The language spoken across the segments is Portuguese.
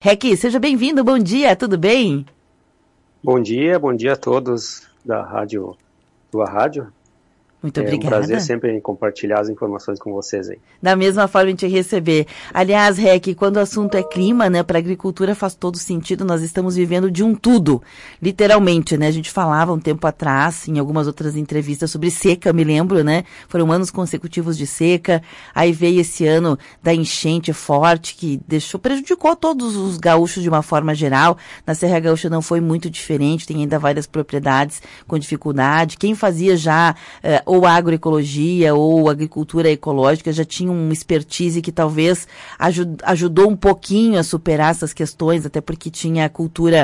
Rec, seja bem-vindo, bom dia, tudo bem? Bom dia a todos da rádio, tua rádio. Muito É um obrigada. prazer sempre compartilhar as informações com vocês aí. Da mesma forma, a gente receber. Aliás, Rec, quando o assunto é clima, né, para a agricultura faz todo sentido, nós estamos vivendo de um tudo, literalmente, né? A gente falava um tempo atrás, em algumas outras entrevistas, sobre seca, me lembro, né? Foram anos consecutivos de seca, aí veio esse ano da enchente forte, que prejudicou todos os gaúchos de uma forma geral. Na Serra Gaúcha não foi muito diferente, tem ainda várias propriedades com dificuldade. Quem fazia já ou agroecologia ou agricultura ecológica já tinha uma expertise que talvez ajudou um pouquinho a superar essas questões, até porque tinha a cultura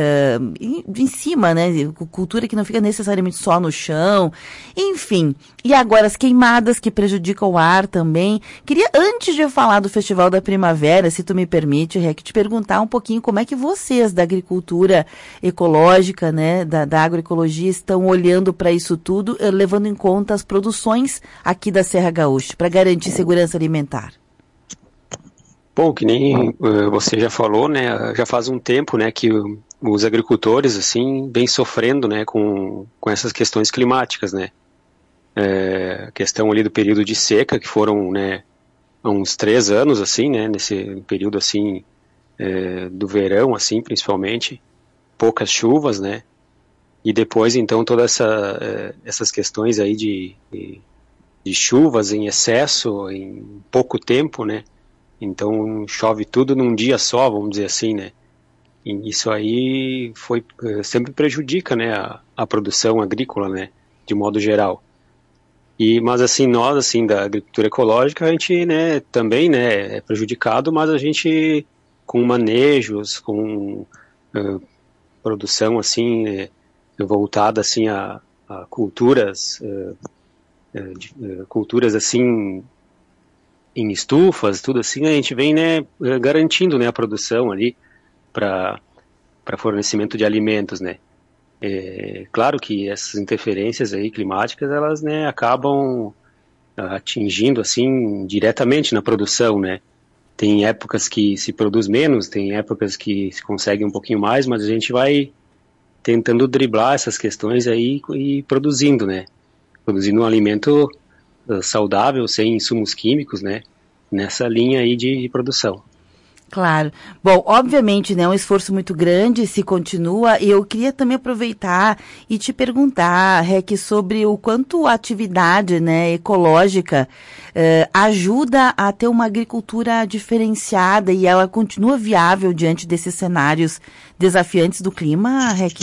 em cima, né? Cultura que não fica necessariamente só no chão. Enfim. E agora as queimadas que prejudicam o ar também. Queria, antes de eu falar do Festival da Primavera, se tu me permite, Rec, te perguntar um pouquinho como é que vocês da agricultura ecológica, né, da agroecologia, estão olhando para isso tudo, levando em conta as produções aqui da Serra Gaúcha, para garantir segurança alimentar. Bom, que nem você já falou, né, já faz um tempo, né, que os agricultores, assim, vêm sofrendo, né, com essas questões climáticas, né. A questão ali do período de seca, que foram, né, há uns 3 anos, assim, né, nesse período, assim, do verão, assim, principalmente, poucas chuvas, né, e depois, então, todas essas questões aí de chuvas em excesso, em pouco tempo, né? Então, chove tudo num dia só, vamos dizer assim, né? E isso aí sempre prejudica, né, a produção agrícola, né, de modo geral. Mas, assim, nós, assim, da agricultura ecológica, a gente, né, também, né, é prejudicado, mas a gente, com manejos, com produção, assim, voltada assim a culturas culturas assim em estufas, tudo assim, a gente vem, né, garantindo, né, a produção ali para fornecimento de alimentos, né. Claro que essas interferências aí climáticas, elas, né, acabam atingindo assim diretamente na produção, né. Tem épocas que se produz menos, tem épocas que se consegue um pouquinho mais, mas a gente vai tentando driblar essas questões aí e produzindo, né? Produzindo um alimento saudável, sem insumos químicos, né? Nessa linha aí de produção. Claro. Bom, obviamente, né, é um esforço muito grande, se continua, e eu queria também aproveitar e te perguntar, Rec, sobre o quanto a atividade, né, ecológica ajuda a ter uma agricultura diferenciada e ela continua viável diante desses cenários desafiantes do clima, Rec?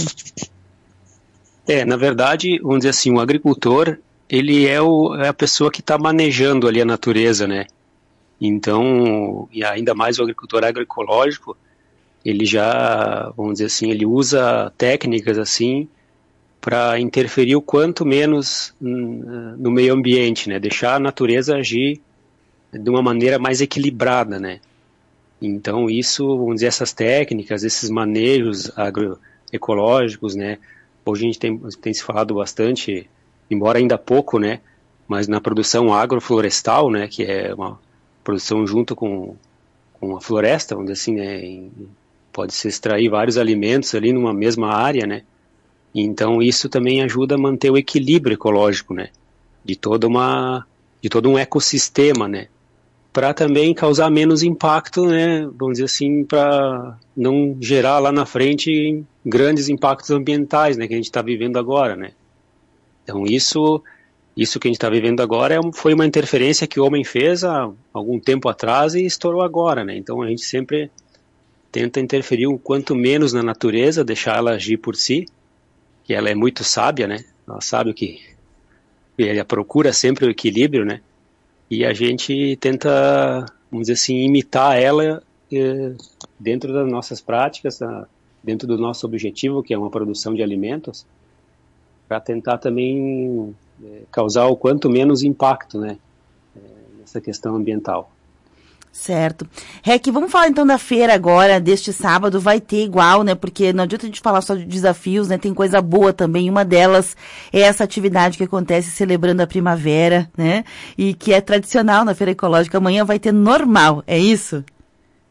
Na verdade, vamos dizer assim, o agricultor, ele é a pessoa que está manejando ali a natureza, né? Então, e ainda mais o agricultor agroecológico, ele já, vamos dizer assim, ele usa técnicas assim para interferir o quanto menos no meio ambiente, né? Deixar a natureza agir de uma maneira mais equilibrada, né? Então isso, vamos dizer, essas técnicas, esses manejos agroecológicos, né? Hoje a gente tem se falado bastante, embora ainda pouco, né? Mas na produção agroflorestal, né? Que é uma produção junto com a floresta, vamos dizer assim, né? Pode-se extrair vários alimentos ali numa mesma área, né? Então isso também ajuda a manter o equilíbrio ecológico, né? De todo um ecossistema, né? Para também causar menos impacto, né? Vamos dizer assim, para não gerar lá na frente grandes impactos ambientais, né? Que a gente está vivendo agora, né? Então isso que a gente está vivendo agora foi uma interferência que o homem fez há algum tempo atrás e estourou agora, né? Então a gente sempre tenta interferir o quanto menos na natureza, deixar ela agir por si, que ela é muito sábia, né? Ela sabe ela procura sempre o equilíbrio, né? E a gente tenta, vamos dizer assim, imitar ela dentro das nossas práticas, dentro do nosso objetivo, que é uma produção de alimentos, para tentar também causar o quanto menos impacto, né, nessa questão ambiental. Certo. Rec, vamos falar então da feira agora, deste sábado, vai ter igual, né, porque não adianta a gente falar só de desafios, né, tem coisa boa também, uma delas é essa atividade que acontece celebrando a primavera, né, e que é tradicional na Feira Ecológica, amanhã vai ter normal, é isso?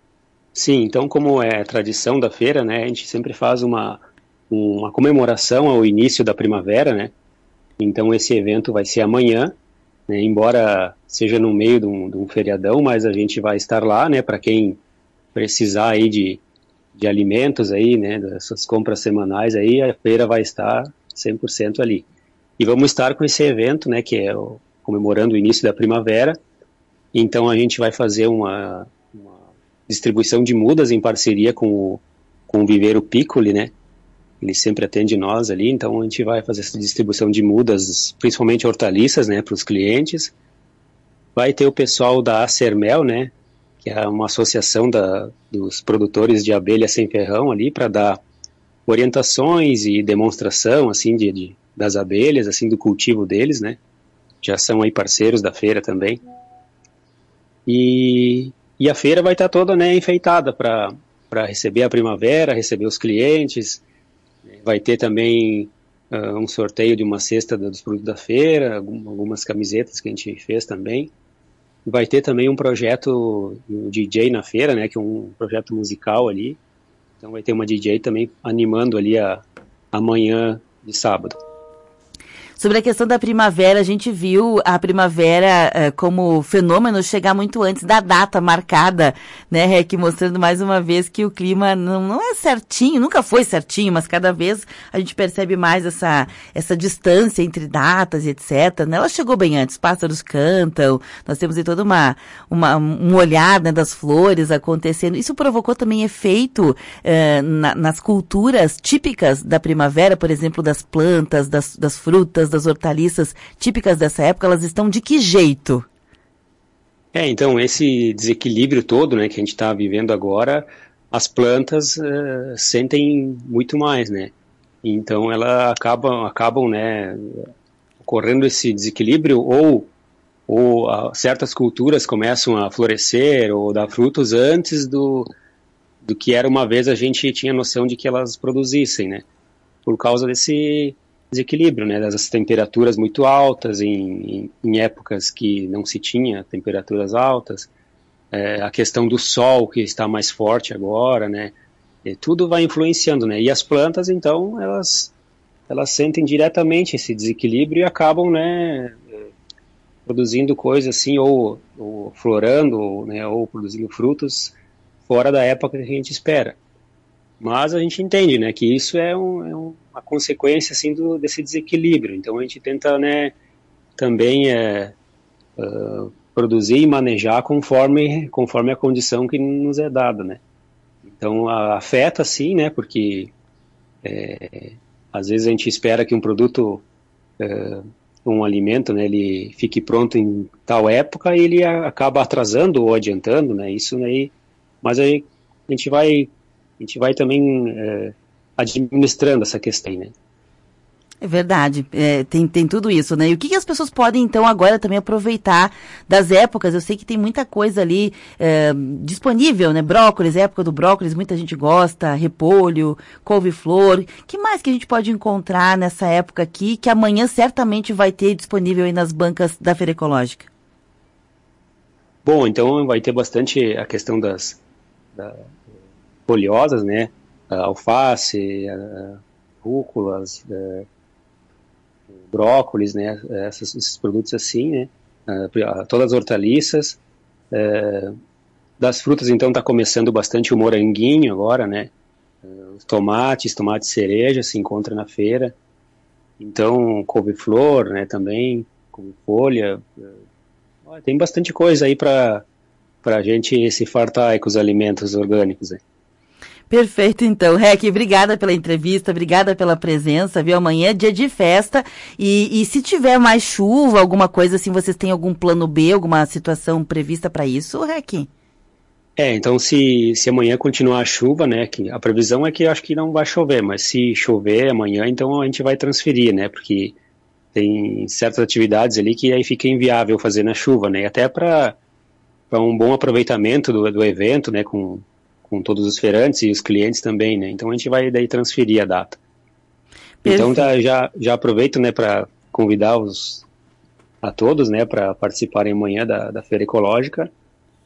Sim, então como é tradição da feira, né, a gente sempre faz uma comemoração ao início da primavera, né? Então esse evento vai ser amanhã, né, embora seja no meio de um feriadão, mas a gente vai estar lá, né, para quem precisar aí de alimentos aí, né, dessas compras semanais aí, a feira vai estar 100% ali. E vamos estar com esse evento, né, que é comemorando o início da primavera. Então a gente vai fazer uma distribuição de mudas em parceria com o Viveiro Piccoli, né? Ele sempre atende nós ali, então a gente vai fazer essa distribuição de mudas, principalmente hortaliças, né, para os clientes. Vai ter o pessoal da Acermel, né, que é uma associação dos produtores de abelha sem ferrão ali, para dar orientações e demonstração, assim, das abelhas, assim, do cultivo deles, né. Já são aí parceiros da feira também. E a feira vai estar toda, né, enfeitada para receber a primavera, receber os clientes. Vai ter também um sorteio de uma cesta dos produtos da feira, algumas camisetas que a gente fez também. Vai ter também um projeto um DJ na feira, né, que é um projeto musical ali. Então vai ter uma DJ também animando ali a manhã de sábado. Sobre a questão da primavera, a gente viu a primavera como fenômeno chegar muito antes da data marcada, né, Rec, mostrando mais uma vez que o clima não é certinho, nunca foi certinho, mas cada vez a gente percebe mais essa distância entre datas e etc, né? Ela chegou bem antes, pássaros cantam, nós temos aí toda um olhar, né, das flores acontecendo. Isso provocou também efeito nas culturas típicas da primavera, por exemplo, das plantas, das frutas, das hortaliças típicas dessa época, elas estão de que jeito? Então, esse desequilíbrio todo, né, que a gente está vivendo agora, as plantas sentem muito mais, né? Então, elas acabam, né, ocorrendo esse desequilíbrio, ou certas culturas começam a florescer ou dar frutos antes do que era uma vez a gente tinha noção de que elas produzissem, né? Por causa desse desequilíbrio, né, das temperaturas muito altas em épocas que não se tinha temperaturas altas, a questão do sol que está mais forte agora, né, tudo vai influenciando, né, e as plantas, então, elas sentem diretamente esse desequilíbrio e acabam, né, produzindo coisas assim, ou florando, né, ou produzindo frutos fora da época que a gente espera. Mas a gente entende, né, que isso é uma consequência, assim, desse desequilíbrio. Então a gente tenta, né, também produzir e manejar conforme a condição que nos é dada, né. Então afeta, sim, né, porque às vezes a gente espera que um produto, um alimento, né, ele fique pronto em tal época e ele acaba atrasando ou adiantando, né, isso aí. Mas aí a gente vai também administrando essa questão, né? É verdade, tem tudo isso, né? E o que as pessoas podem, então, agora também aproveitar das épocas? Eu sei que tem muita coisa ali disponível, né? Brócolis, época do brócolis, muita gente gosta, repolho, couve-flor. Que mais que a gente pode encontrar nessa época aqui, que amanhã certamente vai ter disponível aí nas bancas da Feira Ecológica? Bom, então vai ter bastante a questão das folhosas, né? Alface, rúculas, brócolis, né? Esses produtos assim, né? Todas as hortaliças. Das frutas, então, está começando bastante o moranguinho agora, né? Os tomate cereja se encontra na feira. Então, couve-flor, né? Também, couve-folha. Tem bastante coisa aí para a gente se fartar aí com os alimentos orgânicos, né? Perfeito, então. Rec, obrigada pela entrevista, obrigada pela presença, viu? Amanhã é dia de festa e se tiver mais chuva, alguma coisa assim, vocês têm algum plano B, alguma situação prevista para isso, Rec? Então se amanhã continuar a chuva, né, que a previsão é que eu acho que não vai chover, mas se chover amanhã, então a gente vai transferir, né, porque tem certas atividades ali que aí fica inviável fazer na chuva, né, até para um bom aproveitamento do evento, né, com todos os feirantes e os clientes também, né? Então a gente vai daí transferir a data. Perfeito. Então já aproveito, né, para convidar a todos, né, para participarem amanhã da Feira Ecológica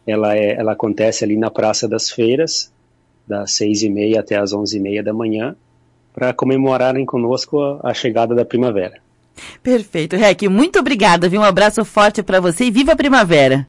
ela acontece ali na Praça das Feiras, das 6h30 até as 11h30 da manhã, para comemorarem conosco a chegada da primavera. Perfeito, Rec, muito obrigada, viu? Um abraço forte para você e viva a primavera!